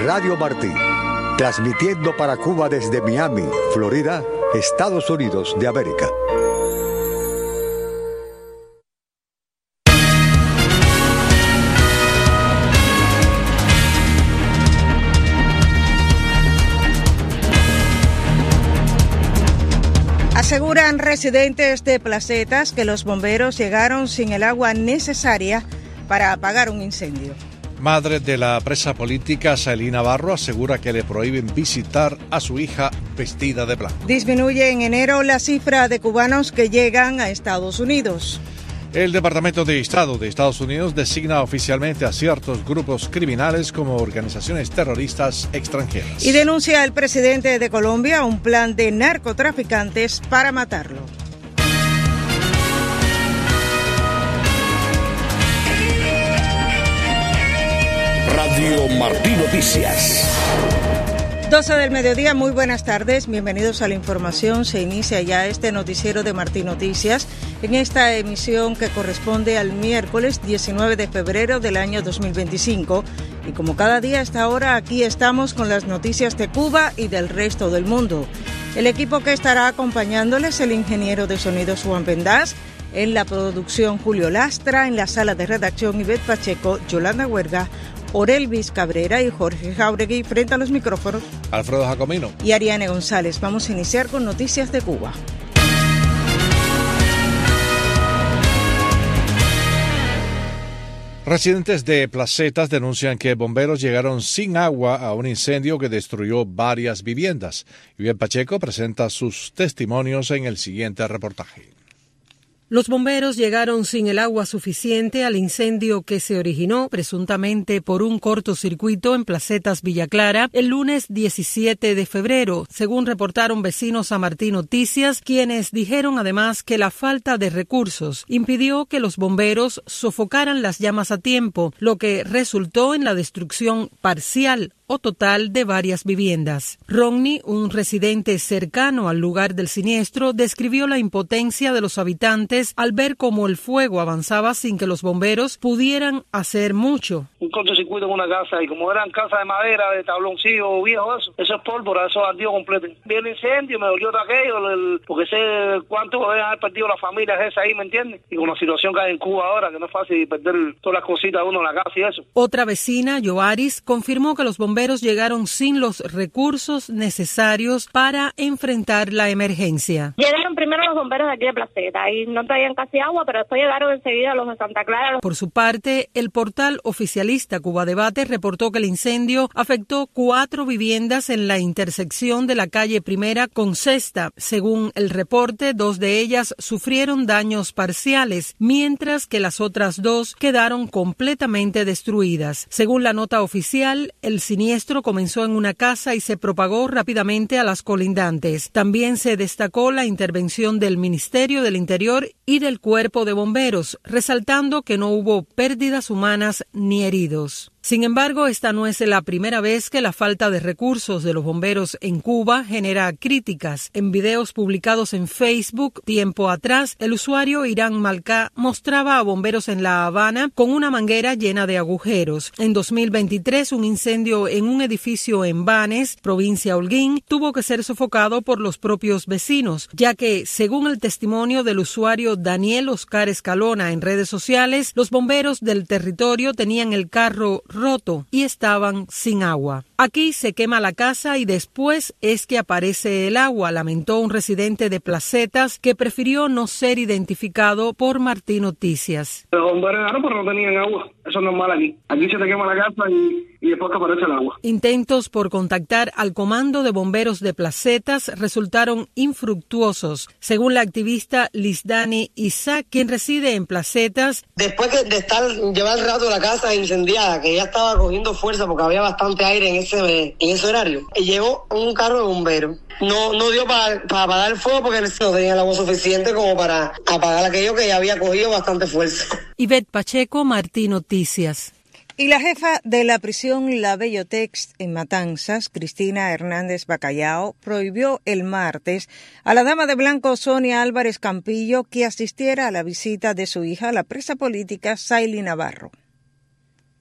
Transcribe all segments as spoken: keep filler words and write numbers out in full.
Radio Martí, transmitiendo para Cuba desde Miami, Florida, Estados Unidos de América. Aseguran residentes de Placetas que los bomberos llegaron sin el agua necesaria para apagar un incendio. Madre de la presa política Saily Navarro asegura que le prohíben visitar a su hija vestida de blanco. Disminuye en enero la cifra de cubanos que llegan a Estados Unidos. El Departamento de Estado de Estados Unidos designa oficialmente a ciertos grupos criminales como organizaciones terroristas extranjeras. Y denuncia al presidente de Colombia un plan de narcotraficantes para matarlo. Radio Martí Noticias. doce del mediodía, muy buenas tardes, bienvenidos a la información. Se inicia ya este noticiero de Martí Noticias en esta emisión que corresponde al miércoles diecinueve de febrero del año dos mil veinticinco. Y como cada día a esta hora, aquí estamos con las noticias de Cuba y del resto del mundo. El equipo que estará acompañándoles, el ingeniero de sonidos Juan Pendaz, en la producción Julio Lastra, en la sala de redacción Ivette Pacheco, Yolanda Huerga, Orelvis Cabrera y Jorge Jauregui, frente a los micrófonos Alfredo Jacomino y Ariane González. Vamos a iniciar con noticias de Cuba. Residentes de Placetas denuncian que bomberos llegaron sin agua a un incendio que destruyó varias viviendas. Ivette Pacheco presenta sus testimonios en el siguiente reportaje. Los bomberos llegaron sin el agua suficiente al incendio que se originó presuntamente por un cortocircuito en Placetas Villa Clara el lunes diecisiete de febrero, según reportaron vecinos a Martí Noticias, quienes dijeron además que la falta de recursos impidió que los bomberos sofocaran las llamas a tiempo, lo que resultó en la destrucción parcial o total de varias viviendas. Ronnie, un residente cercano al lugar del siniestro, describió la impotencia de los habitantes al ver cómo el fuego avanzaba sin que los bomberos pudieran hacer mucho. Un cortocircuito en una casa y como eran casas de madera, de tabloncillo viejo, eso, eso es pólvora, eso ardió completo. Vi el incendio, me dolió todo aquello, el, porque sé cuánto deben haber perdido las familias esas ahí, ¿me entiendes? Y con la situación que hay en Cuba ahora, que no es fácil perder todas las cositas de uno en la casa y eso. Otra vecina, Yoaris, confirmó que los bomberos bomberos llegaron sin los recursos necesarios para enfrentar la emergencia. Llegaron primero los bomberos de aquí de Placeta y no traían casi agua, pero después llegaron enseguida los de Santa Clara. Por su parte, el portal oficialista Cuba Debate reportó que el incendio afectó cuatro viviendas en la intersección de la calle Primera con Sexta. Según el reporte, dos de ellas sufrieron daños parciales, mientras que las otras dos quedaron completamente destruidas. Según la nota oficial, el siniestro comenzó en una casa y se propagó rápidamente a las colindantes. También se destacó la intervención del Ministerio del Interior y del Cuerpo de Bomberos, resaltando que no hubo pérdidas humanas ni heridos. Sin embargo, esta no es la primera vez que la falta de recursos de los bomberos en Cuba genera críticas. En videos publicados en Facebook tiempo atrás, el usuario Irán Malcá mostraba a bomberos en La Habana con una manguera llena de agujeros. En dos mil veintitrés, un incendio en un edificio en Banes, provincia Holguín, tuvo que ser sofocado por los propios vecinos, ya que, según el testimonio del usuario Daniel Oscar Escalona en redes sociales, los bomberos del territorio tenían el carro roto y estaban sin agua. Aquí se quema la casa y después es que aparece el agua, lamentó un residente de Placetas que prefirió no ser identificado por Martí Noticias. Los bomberos llegaron pero no tenían agua, eso es normal aquí. Aquí se te quema la casa y, y después que aparece el agua. Intentos por contactar al comando de bomberos de Placetas resultaron infructuosos, según la activista Lisdani Isaac, quien reside en Placetas. Después de estar llevar rato la casa incendiada, que ya estaba cogiendo fuerza porque había bastante aire en ese en ese horario, llegó un carro de bomberos. No, no dio para pa apagar el fuego porque no tenía el agua suficiente como para apagar aquello que ya había cogido bastante fuerza. Ivette Pacheco, Martí Noticias. Y la jefa de la prisión La Bellotex en Matanzas, Cristina Hernández Bacallao, prohibió el martes a la dama de blanco Sonia Álvarez Campillo que asistiera a la visita de su hija, la presa política Saily Navarro.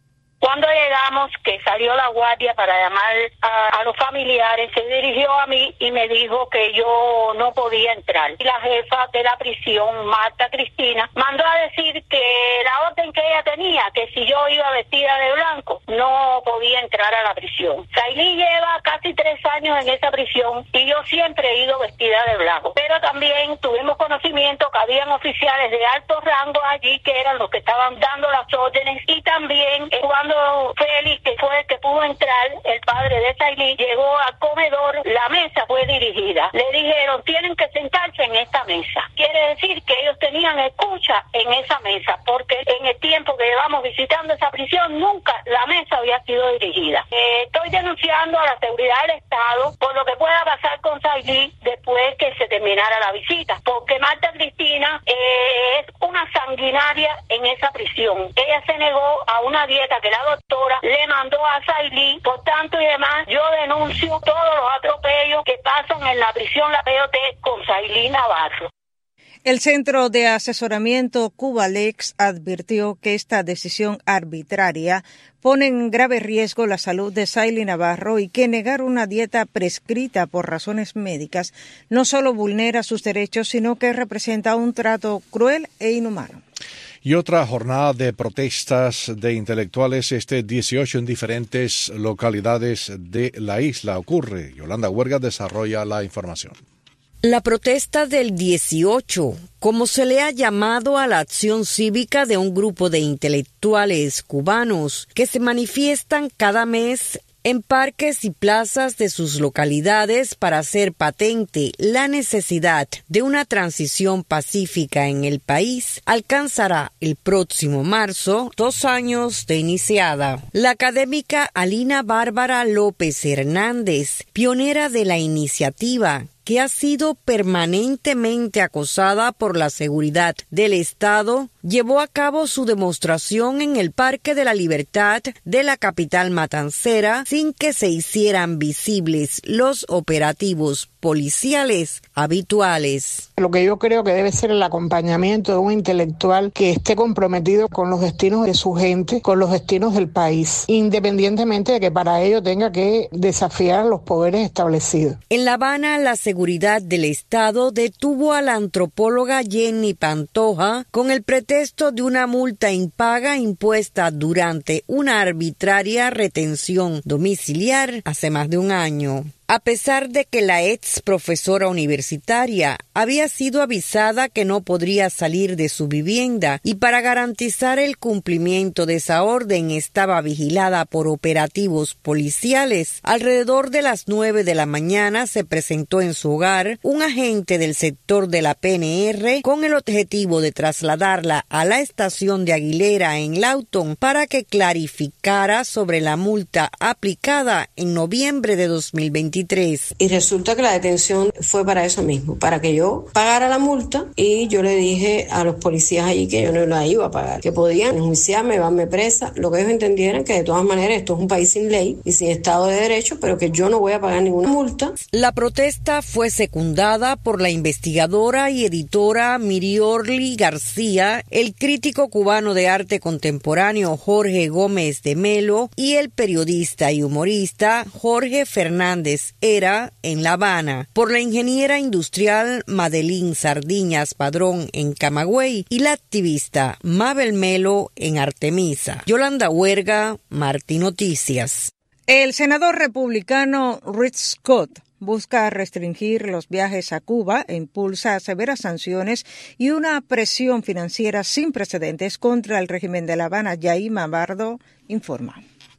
Cuando llegamos, que salió la guardia para llamar a, a los familiares, se dirigió a mí y me dijo que yo no podía entrar. Y la jefa de la prisión, Marta Cristina, mandó a decir que la orden que ella tenía, que si yo iba vestida de blanco, no podía entrar a la prisión. Sailí lleva casi tres años en esa prisión y yo siempre he ido vestida de blanco. Pero también tuvimos conocimiento que habían oficiales de alto rango allí que eran los que estaban dando las órdenes, y también cuando Félix, que fue el que pudo entrar, el padre de Sailí, llegó al comedor, la mesa fue dirigida. Le dijeron, tienen que sentarse en esta mesa. Quiere decir que ellos tenían escucha en esa mesa, porque en el tiempo que llevamos visitando esa prisión, nunca la mesa había sido dirigida. Eh, estoy denunciando a la seguridad del Estado por lo que pueda pasar con Sailí después que se terminara la visita, porque Marta Cristina eh, es una sanguinaria en esa prisión. Ella se negó a una dieta que la doctora le mandó a Sailí, por tanto y demás, yo denuncio todos los atropellos que pasan en la prisión La Peyote con Sailí Navarro. El Centro de Asesoramiento Cubalex advirtió que esta decisión arbitraria pone en grave riesgo la salud de Sailí Navarro y que negar una dieta prescrita por razones médicas no solo vulnera sus derechos, sino que representa un trato cruel e inhumano. Y otra jornada de protestas de intelectuales este dieciocho en diferentes localidades de la isla ocurre. Yolanda Huerga desarrolla la información. La protesta del dieciocho, como se le ha llamado a la acción cívica de un grupo de intelectuales cubanos que se manifiestan cada mes en parques y plazas de sus localidades para hacer patente la necesidad de una transición pacífica en el país, alcanzará el próximo marzo dos años de iniciada. La académica Alina Bárbara López Hernández, pionera de la iniciativa, que ha sido permanentemente acosada por la seguridad del Estado, llevó a cabo su demostración en el Parque de la Libertad de la capital matancera sin que se hicieran visibles los operativos policiales habituales. Lo que yo creo que debe ser el acompañamiento de un intelectual que esté comprometido con los destinos de su gente, con los destinos del país, independientemente de que para ello tenga que desafiar a los poderes establecidos. En La Habana, la seguridad del Estado detuvo a la antropóloga Jenny Pantoja con el pretexto de una multa impaga impuesta durante una arbitraria retención domiciliar hace más de un año. A pesar de que la ex profesora universitaria había sido avisada que no podría salir de su vivienda y para garantizar el cumplimiento de esa orden estaba vigilada por operativos policiales, alrededor de las nueve de la mañana se presentó en su hogar un agente del sector de la P N R con el objetivo de trasladarla a la estación de Aguilera en Lawton para que clarificara sobre la multa aplicada en noviembre de dos mil veintitrés. Y resulta que la detención fue para eso mismo, para que yo pagara la multa, y yo le dije a los policías allí que yo no la iba a pagar, que podían enjuiciarme, llevarme presa, lo que ellos entendieran que de todas maneras esto es un país sin ley y sin Estado de Derecho, pero que yo no voy a pagar ninguna multa. La protesta fue secundada por la investigadora y editora Miriorli García, el crítico cubano de arte contemporáneo Jorge Gómez de Melo y el periodista y humorista Jorge Fernández Era en La Habana, por la ingeniera industrial Madeline Sardiñas Padrón en Camagüey y la activista Mabel Melo en Artemisa. Yolanda Huerga, Martí Noticias. El senador republicano Rick Scott busca restringir los viajes a Cuba e impulsa severas sanciones y una presión financiera sin precedentes contra el régimen de La Habana. Yaima Bardo informa.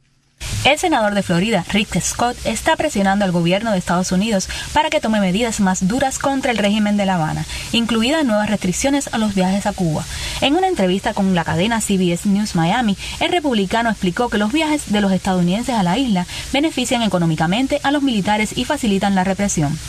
El senador de Florida, Rick Scott, está presionando al gobierno de Estados Unidos para que tome medidas más duras contra el régimen de La Habana, incluidas nuevas restricciones a los viajes a Cuba. En una entrevista con la cadena C B S News Miami, el republicano explicó que los viajes de los estadounidenses a la isla benefician económicamente a los militares y facilitan la represión.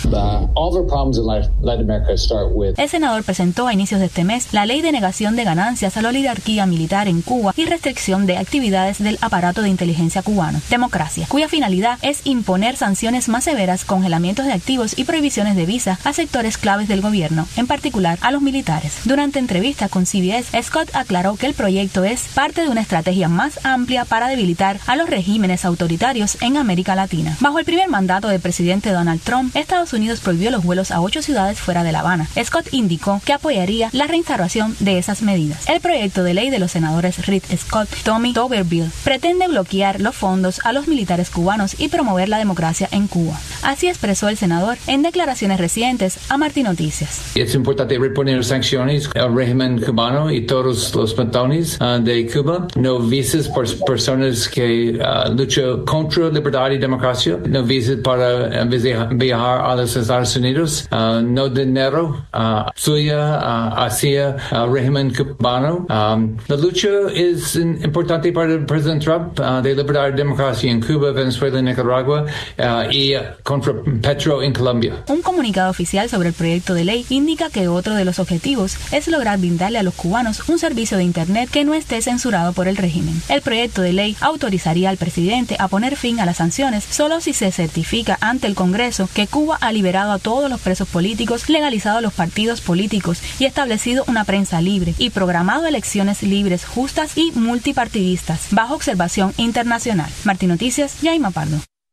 El senador presentó a inicios de este mes la ley de negación de ganancias a la oligarquía militar en Cuba y restricción de actividades del aparato de inteligencia cubano. Democracia, cuya finalidad es imponer sanciones más severas, congelamientos de activos y prohibiciones de visa a sectores claves del gobierno, en particular a los militares. Durante entrevista con C B S, Scott aclaró que el proyecto es parte de una estrategia más amplia para debilitar a los regímenes autoritarios en América Latina. Bajo el primer mandato del presidente Donald Trump, Estados Unidos prohibió los vuelos a ocho ciudades fuera de La Habana. Scott indicó que apoyaría la reinstauración de esas medidas. El proyecto de ley de los senadores Rick Scott y Tommy Tuberville pretende bloquear los fondos a los militares cubanos y promover la democracia en Cuba. Así expresó el senador en declaraciones recientes a Martín Noticias. Es importante reponer sanciones al régimen cubano y todos los patrones uh, de Cuba. No visas por personas que uh, luchan contra libertad y democracia. No visas para uh, viajar a los Estados Unidos. Uh, no dinero uh, suya uh, hacia el régimen cubano. Um, la lucha es importante para el presidente Trump uh, de libertad y democracia en Cuba, Venezuela y Nicaragua uh, y uh, contra Petro en Colombia. Un comunicado oficial sobre el proyecto de ley indica que otro de los objetivos es lograr brindarle a los cubanos un servicio de Internet que no esté censurado por el régimen. El proyecto de ley autorizaría al presidente a poner fin a las sanciones solo si se certifica ante el Congreso que Cuba ha liberado a todos los presos políticos, legalizado los partidos políticos y establecido una prensa libre y programado elecciones libres, justas y multipartidistas bajo observación internacional. Martín Noticias, Yaima Pardo.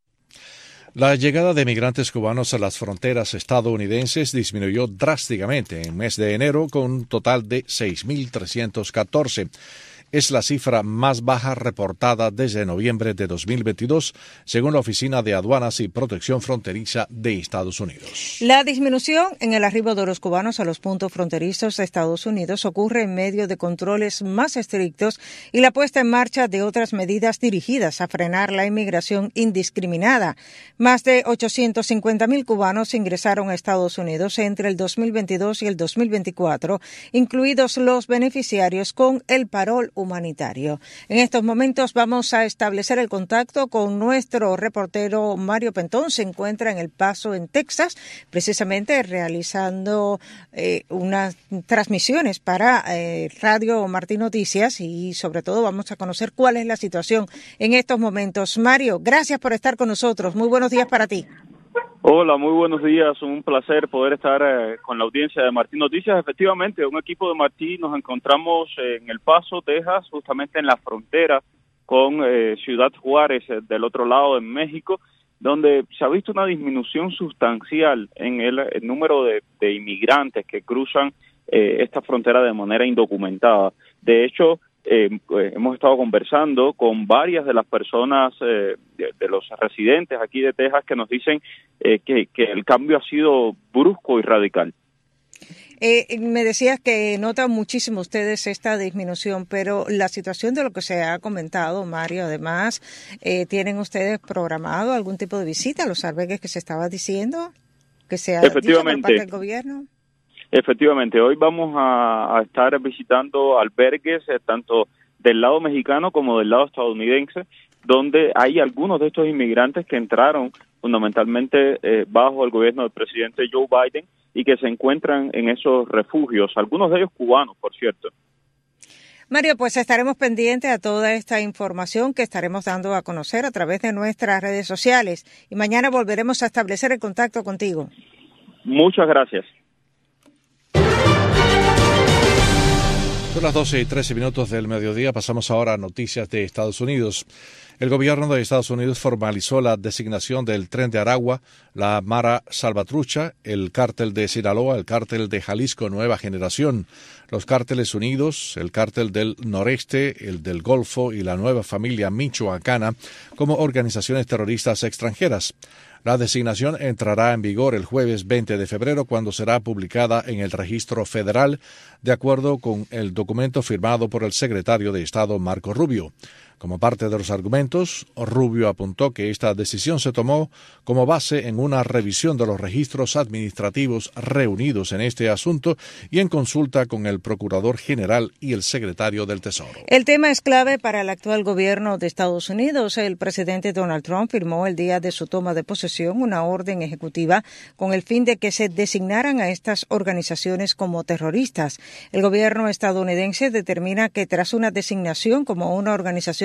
La llegada de migrantes cubanos a las fronteras estadounidenses disminuyó drásticamente en el mes de enero con un total de seis mil trescientos catorce. Es la cifra más baja reportada desde noviembre de dos mil veintidós, según la Oficina de Aduanas y Protección Fronteriza de Estados Unidos. La disminución en el arribo de los cubanos a los puntos fronterizos de Estados Unidos ocurre en medio de controles más estrictos y la puesta en marcha de otras medidas dirigidas a frenar la inmigración indiscriminada. Más de ochocientos cincuenta mil cubanos ingresaron a Estados Unidos entre el dos mil veintidós y el dos mil veinticuatro, incluidos los beneficiarios con el parol humanitario. En estos momentos vamos a establecer el contacto con nuestro reportero Mario Pentón. Se encuentra en El Paso, en Texas, precisamente realizando eh, unas transmisiones para eh, Radio Martín Noticias y sobre todo vamos a conocer cuál es la situación en estos momentos. Mario, gracias por estar con nosotros. Muy buenos días para ti. Hola, muy buenos días. Un placer poder estar eh, con la audiencia de Martín Noticias. Efectivamente, un equipo de Martín nos encontramos en El Paso, Texas, justamente en la frontera con eh, Ciudad Juárez, eh, del otro lado, en México, donde se ha visto una disminución sustancial en el, el número de, de inmigrantes que cruzan eh, esta frontera de manera indocumentada. De hecho, Eh, eh, hemos estado conversando con varias de las personas, eh, de, de los residentes aquí de Texas, que nos dicen eh, que, que el cambio ha sido brusco y radical. Eh, me decías que notan muchísimo ustedes esta disminución, pero la situación de lo que se ha comentado, Mario, además, eh, ¿tienen ustedes programado algún tipo de visita a los albergues que se estaba diciendo? ¿Que se ha dicho por parte del gobierno? Efectivamente, hoy vamos a, a estar visitando albergues eh, tanto del lado mexicano como del lado estadounidense, donde hay algunos de estos inmigrantes que entraron fundamentalmente eh, bajo el gobierno del presidente Joe Biden y que se encuentran en esos refugios, algunos de ellos cubanos, por cierto. Mario, pues estaremos pendientes a toda esta información que estaremos dando a conocer a través de nuestras redes sociales y mañana volveremos a establecer el contacto contigo. Muchas gracias. Son las doce y trece minutos del mediodía. Pasamos ahora a noticias de Estados Unidos. El gobierno de Estados Unidos formalizó la designación del Tren de Aragua, la Mara Salvatrucha, el Cártel de Sinaloa, el Cártel de Jalisco Nueva Generación, los Cárteles Unidos, el Cártel del Noreste, el del Golfo y la Nueva Familia Michoacana como organizaciones terroristas extranjeras. La designación entrará en vigor el jueves veinte de febrero, cuando será publicada en el Registro Federal, de acuerdo con el documento firmado por el secretario de Estado Marco Rubio. Como parte de los argumentos, Rubio apuntó que esta decisión se tomó como base en una revisión de los registros administrativos reunidos en este asunto y en consulta con el Procurador General y el Secretario del Tesoro. El tema es clave para el actual gobierno de Estados Unidos. El presidente Donald Trump firmó el día de su toma de posesión una orden ejecutiva con el fin de que se designaran a estas organizaciones como terroristas. El gobierno estadounidense determina que tras una designación como una organización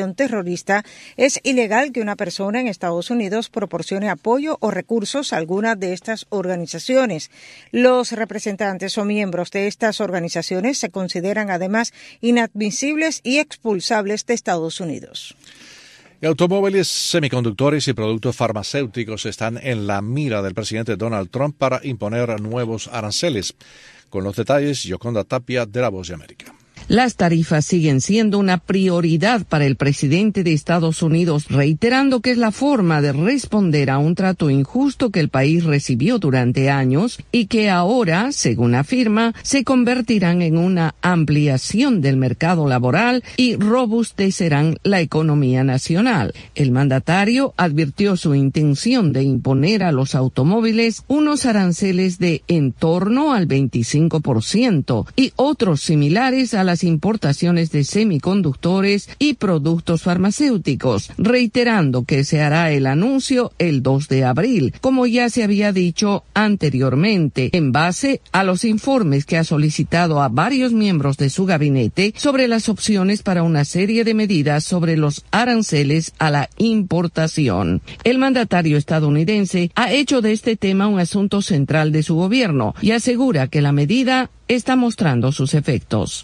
organización terrorista, es ilegal que una persona en Estados Unidos proporcione apoyo o recursos a alguna de estas organizaciones. Los representantes o miembros de estas organizaciones se consideran además inadmisibles y expulsables de Estados Unidos. Automóviles, semiconductores y productos farmacéuticos están en la mira del presidente Donald Trump para imponer nuevos aranceles. Con los detalles, Yoconda Tapia, de La Voz de América. Las tarifas siguen siendo una prioridad para el presidente de Estados Unidos, reiterando que es la forma de responder a un trato injusto que el país recibió durante años y que ahora, según afirma, se convertirán en una ampliación del mercado laboral y robustecerán la economía nacional. El mandatario advirtió su intención de imponer a los automóviles unos aranceles de en torno al veinticinco por ciento y otros similares a las importaciones de semiconductores y productos farmacéuticos, reiterando que se hará el anuncio el dos de abril, como ya se había dicho anteriormente, en base a los informes que ha solicitado a varios miembros de su gabinete sobre las opciones para una serie de medidas sobre los aranceles a la importación. El mandatario estadounidense ha hecho de este tema un asunto central de su gobierno y asegura que la medida está mostrando sus efectos.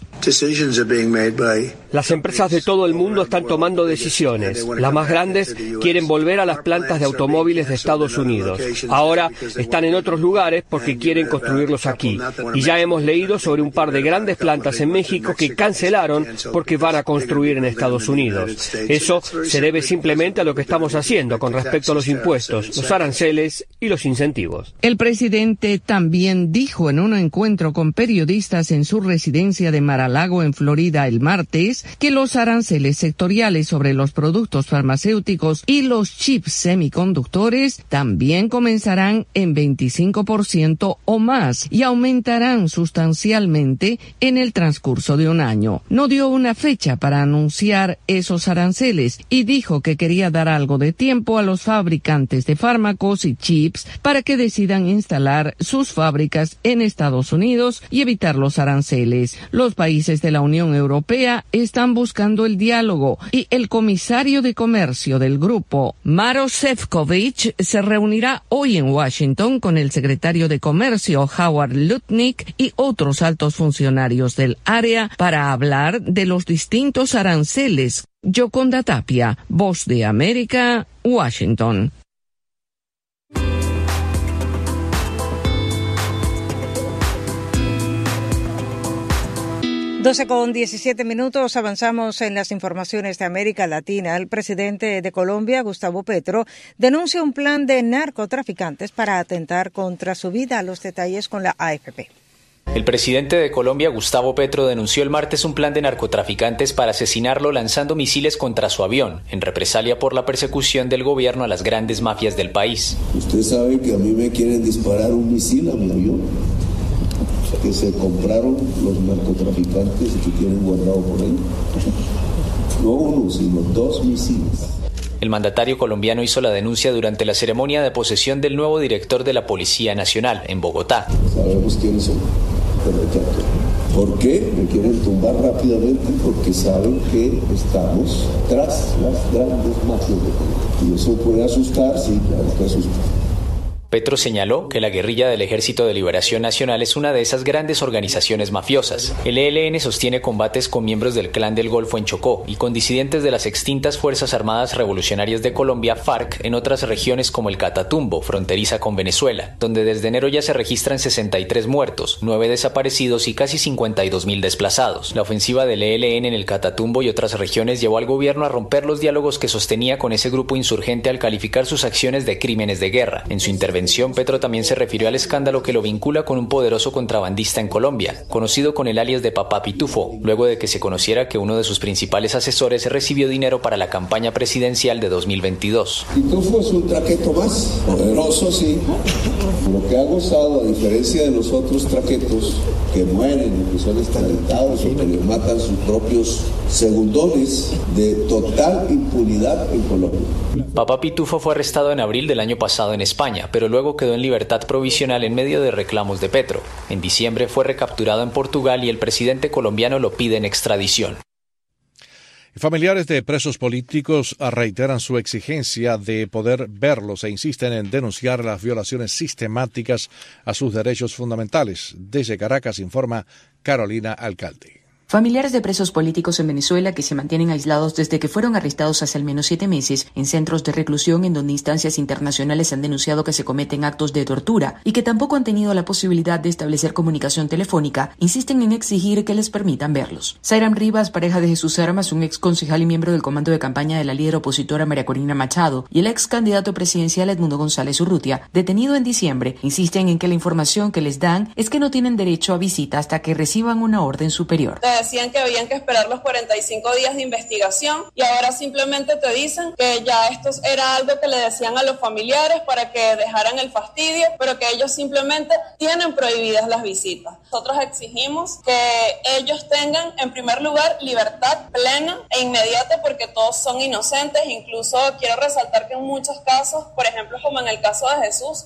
Las empresas de todo el mundo están tomando decisiones. Las más grandes quieren volver a las plantas de automóviles de Estados Unidos. Ahora están en otros lugares porque quieren construirlos aquí. Y ya hemos leído sobre un par de grandes plantas en México que cancelaron porque van a construir en Estados Unidos. Eso se debe simplemente a lo que estamos haciendo con respecto a los impuestos, los aranceles y los incentivos. El presidente también dijo en un encuentro con periodistas periodistas en su residencia de Mar-a-Lago en Florida el martes que los aranceles sectoriales sobre los productos farmacéuticos y los chips semiconductores también comenzarán en veinticinco por ciento o más y aumentarán sustancialmente en el transcurso de un año. No dio una fecha para anunciar esos aranceles y dijo que quería dar algo de tiempo a los fabricantes de fármacos y chips para que decidan instalar sus fábricas en Estados Unidos y evitar los aranceles. Los países de la Unión Europea están buscando el diálogo y el comisario de comercio del grupo, Maroš Šefčovič, se reunirá hoy en Washington con el secretario de Comercio, Howard Lutnick, y otros altos funcionarios del área para hablar de los distintos aranceles. Yoconda Tapia, Voz de América, Washington. doce con diecisiete minutos, avanzamos en las informaciones de América Latina. El presidente de Colombia, Gustavo Petro, denuncia un plan de narcotraficantes para atentar contra su vida. Los detalles con la A F P. El presidente de Colombia, Gustavo Petro, denunció el martes un plan de narcotraficantes para asesinarlo lanzando misiles contra su avión, en represalia por la persecución del gobierno a las grandes mafias del país. Usted sabe que a mí me quieren disparar un misil a mi avión, que se compraron los narcotraficantes y que tienen guardado por ahí. No uno, sino dos misiles. El mandatario colombiano hizo la denuncia durante la ceremonia de posesión del nuevo director de la Policía Nacional en Bogotá. Sabemos quiénes son. ¿Por qué? Me quieren tumbar rápidamente porque saben que estamos tras las grandes mafias de Colombia. Y eso puede asustar, sí, claro que asusta. Petro señaló que la guerrilla del Ejército de Liberación Nacional es una de esas grandes organizaciones mafiosas. El E L N sostiene combates con miembros del Clan del Golfo en Chocó y con disidentes de las extintas Fuerzas Armadas Revolucionarias de Colombia, FARC, en otras regiones como el Catatumbo, fronteriza con Venezuela, donde desde enero ya se registran sesenta y tres muertos, nueve desaparecidos y casi cincuenta y dos mil desplazados. La ofensiva del E L N en el Catatumbo y otras regiones llevó al gobierno a romper los diálogos que sostenía con ese grupo insurgente al calificar sus acciones de crímenes de guerra. En su intervención, Petro también se refirió al escándalo que lo vincula con un poderoso contrabandista en Colombia, conocido con el alias de Papá Pitufo, luego de que se conociera que uno de sus principales asesores recibió dinero para la campaña presidencial de dos mil veintidós. Pitufo es un traqueto más, poderoso sí, lo que ha gozado, a diferencia de los otros traquetos que mueren, que son estalentados o que les matan sus propios segundones, de total impunidad en Colombia. Papá Pitufo fue arrestado en abril del año pasado en España, pero luego quedó en libertad provisional en medio de reclamos de Petro. En diciembre fue recapturado en Portugal y el presidente colombiano lo pide en extradición. Familiares de presos políticos reiteran su exigencia de poder verlos e insisten en denunciar las violaciones sistemáticas a sus derechos fundamentales. Desde Caracas informa Carolina Alcalde. Familiares de presos políticos en Venezuela que se mantienen aislados desde que fueron arrestados hace al menos siete meses en centros de reclusión en donde instancias internacionales han denunciado que se cometen actos de tortura y que tampoco han tenido la posibilidad de establecer comunicación telefónica, insisten en exigir que les permitan verlos. Zairam Rivas, pareja de Jesús Armas, un ex concejal y miembro del comando de campaña de la líder opositora María Corina Machado, y el ex candidato presidencial Edmundo González Urrutia, detenido en diciembre, insisten en que la información que les dan es que no tienen derecho a visita hasta que reciban una orden superior. Decían que habían que esperar los cuarenta y cinco días de investigación y ahora simplemente te dicen que ya esto era algo que le decían a los familiares para que dejaran el fastidio, pero que ellos simplemente tienen prohibidas las visitas. Nosotros exigimos que ellos tengan, en primer lugar, libertad plena e inmediata porque todos son inocentes. Incluso quiero resaltar que en muchos casos, por ejemplo, como en el caso de Jesús,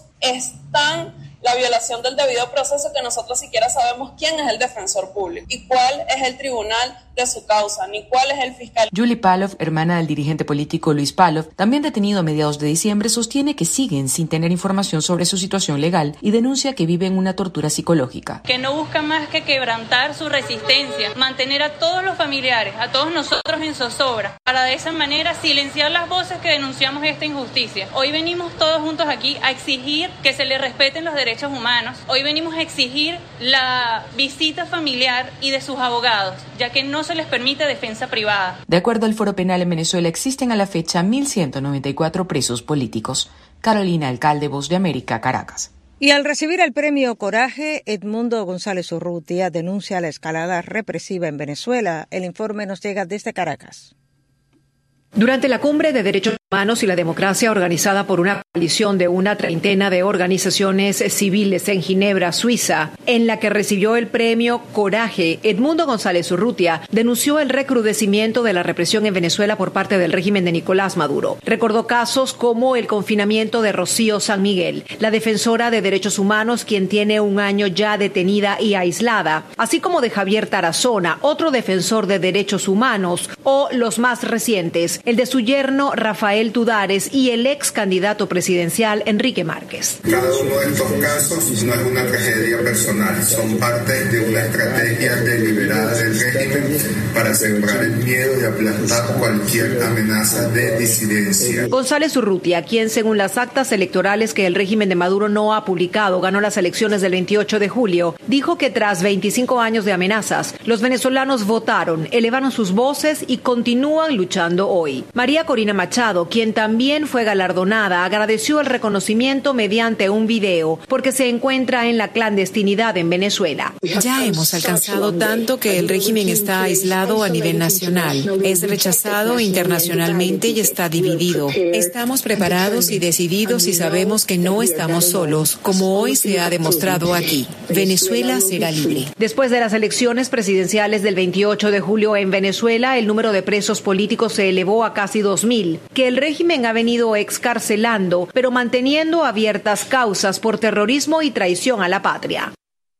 están la violación del debido proceso que nosotros siquiera sabemos quién es el defensor público y cuál es el tribunal de su causa, ni cuál es el fiscal. Julie Palov, hermana del dirigente político Luis Palov, también detenido a mediados de diciembre, sostiene que siguen sin tener información sobre su situación legal y denuncia que viven una tortura psicológica. Que no busca más que quebrantar su resistencia, mantener a todos los familiares, a todos nosotros en zozobra, para de esa manera silenciar las voces que denunciamos esta injusticia. Hoy venimos todos juntos aquí a exigir que se le respeten los derechos humanos. Hoy venimos a exigir la visita familiar y de sus abogados, ya que no se les permite defensa privada. De acuerdo al Foro Penal en Venezuela, existen a la fecha mil ciento noventa y cuatro presos políticos. Carolina Alcalde, Voz de América, Caracas. Y al recibir el premio Coraje, Edmundo González Urrutia denuncia la escalada represiva en Venezuela. El informe nos llega desde Caracas. Durante la Cumbre de Derechos Humanos y la Democracia organizada por una coalición de una treintena de organizaciones civiles en Ginebra, Suiza, en la que recibió el premio Coraje, Edmundo González Urrutia denunció el recrudecimiento de la represión en Venezuela por parte del régimen de Nicolás Maduro. Recordó casos como el confinamiento de Rocío San Miguel, la defensora de derechos humanos, quien tiene un año ya detenida y aislada, así como de Javier Tarazona, otro defensor de derechos humanos, o los más recientes, el de su yerno Rafael Tudares y el ex candidato presidencial Enrique Márquez. Cada uno de estos casos no es una tragedia personal, son parte de una estrategia deliberada del régimen para sembrar el miedo y aplastar cualquier amenaza de disidencia. González Urrutia, quien según las actas electorales que el régimen de Maduro no ha publicado, ganó las elecciones del veintiocho de julio, dijo que tras veinticinco años de amenazas, los venezolanos votaron, elevaron sus voces y continúan luchando hoy. María Corina Machado, quien también fue galardonada, agradeció el reconocimiento mediante un video porque se encuentra en la clandestinidad en Venezuela. Ya hemos alcanzado tanto que el régimen está aislado a nivel nacional, es rechazado internacionalmente y está dividido. Estamos preparados y decididos y sabemos que no estamos solos, como hoy se ha demostrado aquí. Venezuela será libre. Después de las elecciones presidenciales del veintiocho de julio en Venezuela, el número de presos políticos se elevó a casi dos mil, que el régimen ha venido excarcelando, pero manteniendo abiertas causas por terrorismo y traición a la patria.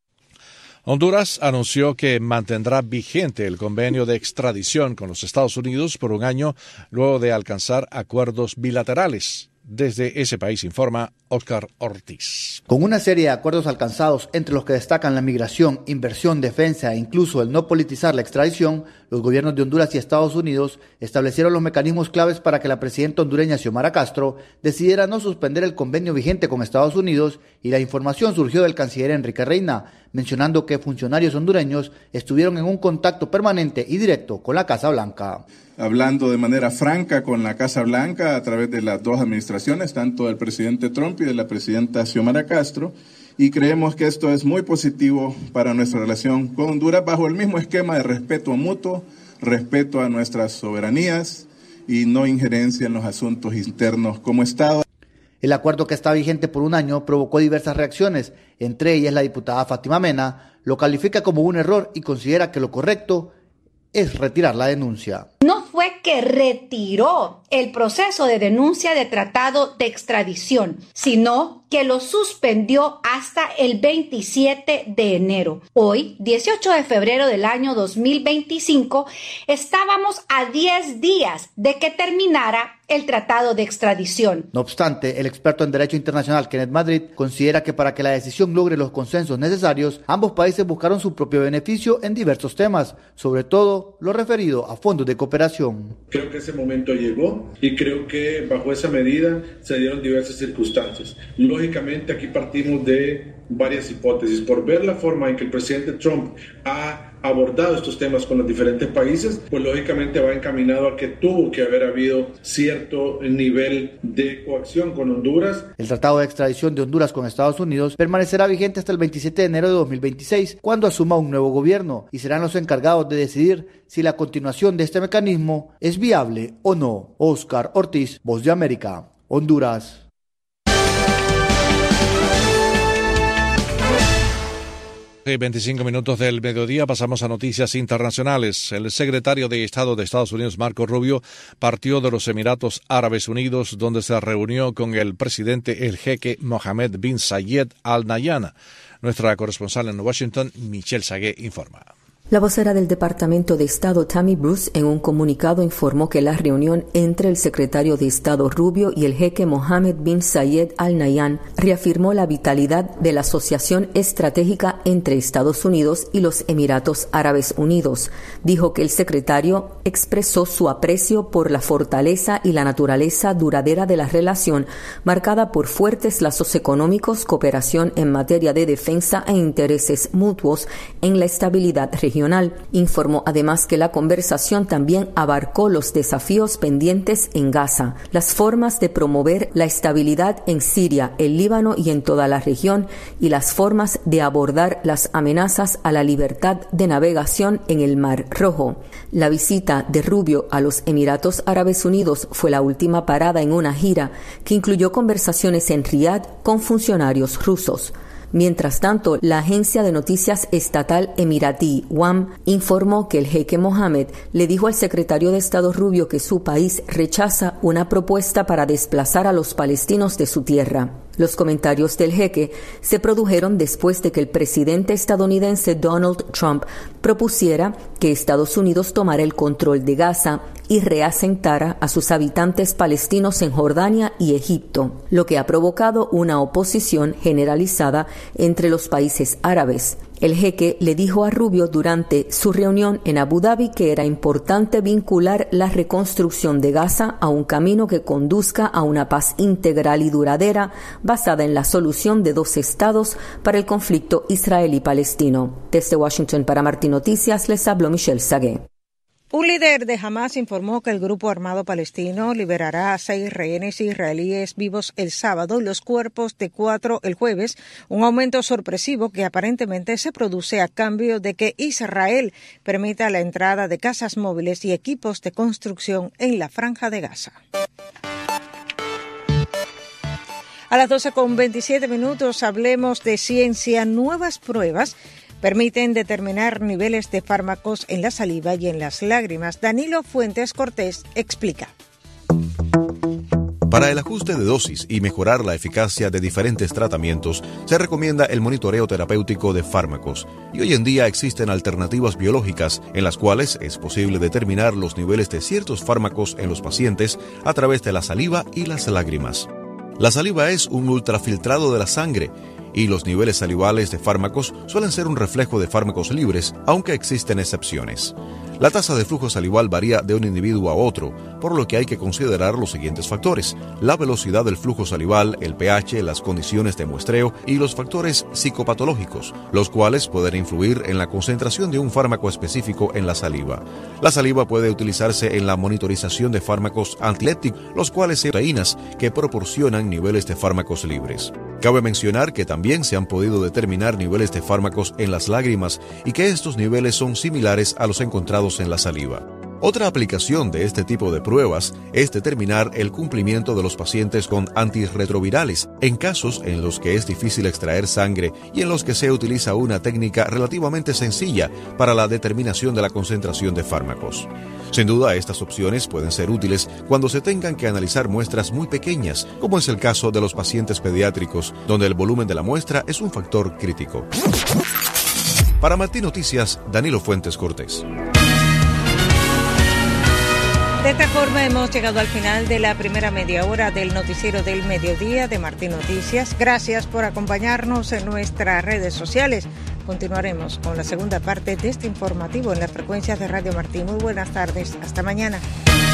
Honduras anunció que mantendrá vigente el convenio de extradición con los Estados Unidos por un año luego de alcanzar acuerdos bilaterales. Desde ese país informa Óscar Ortiz. Con una serie de acuerdos alcanzados, entre los que destacan la migración, inversión, defensa e incluso el no politizar la extradición, los gobiernos de Honduras y Estados Unidos establecieron los mecanismos claves para que la presidenta hondureña Xiomara Castro decidiera no suspender el convenio vigente con Estados Unidos, y la información surgió del canciller Enrique Reina, mencionando que funcionarios hondureños estuvieron en un contacto permanente y directo con la Casa Blanca. Hablando de manera franca con la Casa Blanca a través de las dos administraciones, tanto del presidente Trump y de la presidenta Xiomara Castro, y creemos que esto es muy positivo para nuestra relación con Honduras bajo el mismo esquema de respeto mutuo, respeto a nuestras soberanías y no injerencia en los asuntos internos como Estado. El acuerdo, que está vigente por un año, provocó diversas reacciones. Entre ellas, la diputada Fátima Mena lo califica como un error y considera que lo correcto es retirar la denuncia. No fue que retiró el proceso de denuncia de tratado de extradición, sino que lo suspendió hasta el veintisiete de enero. Hoy, dieciocho de febrero del año dos mil veinticinco, estábamos a diez días de que terminara el tratado de extradición. No obstante, el experto en Derecho Internacional Kenneth Madrid considera que para que la decisión logre los consensos necesarios, ambos países buscaron su propio beneficio en diversos temas, sobre todo lo referido a fondos de cooperación. Creo que ese momento llegó y creo que bajo esa medida se dieron diversas circunstancias. Lógicamente aquí partimos de varias hipótesis. Por ver la forma en que el presidente Trump ha abordado estos temas con los diferentes países, pues lógicamente va encaminado a que tuvo que haber habido cierto nivel de coacción con Honduras. El tratado de extradición de Honduras con Estados Unidos permanecerá vigente hasta el veintisiete de enero de dos mil veintiséis, cuando asuma un nuevo gobierno, y serán los encargados de decidir si la continuación de este mecanismo es viable o no. Oscar Ortiz, Voz de América, Honduras. veinticinco minutos del mediodía, pasamos a noticias internacionales. El secretario de Estado de Estados Unidos, Marco Rubio, partió de los Emiratos Árabes Unidos, donde se reunió con el presidente el jeque Mohammed bin Zayed Al Nahyan. Nuestra corresponsal en Washington, Michelle Sagué, informa. La vocera del Departamento de Estado, Tammy Bruce, en un comunicado informó que la reunión entre el secretario de Estado Rubio y el jeque Mohammed bin Zayed Al Nahyan reafirmó la vitalidad de la asociación estratégica entre Estados Unidos y los Emiratos Árabes Unidos. Dijo que el secretario expresó su aprecio por la fortaleza y la naturaleza duradera de la relación, marcada por fuertes lazos económicos, cooperación en materia de defensa e intereses mutuos en la estabilidad regional. Informó además que la conversación también abarcó los desafíos pendientes en Gaza, las formas de promover la estabilidad en Siria, el Líbano y en toda la región, y las formas de abordar las amenazas a la libertad de navegación en el Mar Rojo. La visita de Rubio a los Emiratos Árabes Unidos fue la última parada en una gira que incluyó conversaciones en Riad con funcionarios rusos. Mientras tanto, la agencia de noticias estatal emiratí W A M informó que el jeque Mohammed le dijo al secretario de Estado Rubio que su país rechaza una propuesta para desplazar a los palestinos de su tierra. Los comentarios del jeque se produjeron después de que el presidente estadounidense Donald Trump propusiera que Estados Unidos tomara el control de Gaza y reasentara a sus habitantes palestinos en Jordania y Egipto, lo que ha provocado una oposición generalizada entre los países árabes. El jeque le dijo a Rubio durante su reunión en Abu Dhabi que era importante vincular la reconstrucción de Gaza a un camino que conduzca a una paz integral y duradera basada en la solución de dos estados para el conflicto israelí-palestino. Desde Washington para Martín Noticias les habló Michelle Sagué. Un líder de Hamás informó que el grupo armado palestino liberará a seis rehenes israelíes vivos el sábado y los cuerpos de cuatro el jueves, un aumento sorpresivo que aparentemente se produce a cambio de que Israel permita la entrada de casas móviles y equipos de construcción en la Franja de Gaza. A las doce con veintisiete minutos hablemos de ciencia. Nuevas pruebas permiten determinar niveles de fármacos en la saliva y en las lágrimas. Danilo Fuentes Cortés explica. Para el ajuste de dosis y mejorar la eficacia de diferentes tratamientos, se recomienda el monitoreo terapéutico de fármacos. Y hoy en día existen alternativas biológicas en las cuales es posible determinar los niveles de ciertos fármacos en los pacientes a través de la saliva y las lágrimas. La saliva es un ultrafiltrado de la sangre, y los niveles salivales de fármacos suelen ser un reflejo de fármacos libres, aunque existen excepciones. La tasa de flujo salival varía de un individuo a otro, por lo que hay que considerar los siguientes factores: la velocidad del flujo salival, el pH, las condiciones de muestreo y los factores psicopatológicos, los cuales pueden influir en la concentración de un fármaco específico en la saliva. La saliva puede utilizarse en la monitorización de fármacos antilépticos, los cuales son proteínas que proporcionan niveles de fármacos libres. Cabe mencionar que también se han podido determinar niveles de fármacos en las lágrimas y que estos niveles son similares a los encontrados en la saliva. Otra aplicación de este tipo de pruebas es determinar el cumplimiento de los pacientes con antirretrovirales en casos en los que es difícil extraer sangre y en los que se utiliza una técnica relativamente sencilla para la determinación de la concentración de fármacos. Sin duda, estas opciones pueden ser útiles cuando se tengan que analizar muestras muy pequeñas, como es el caso de los pacientes pediátricos, donde el volumen de la muestra es un factor crítico. Para Martín Noticias, Danilo Fuentes Cortés. De esta forma hemos llegado al final de la primera media hora del noticiero del mediodía de Martín Noticias. Gracias por acompañarnos en nuestras redes sociales. Continuaremos con la segunda parte de este informativo en las frecuencias de Radio Martín. Muy buenas tardes. Hasta mañana.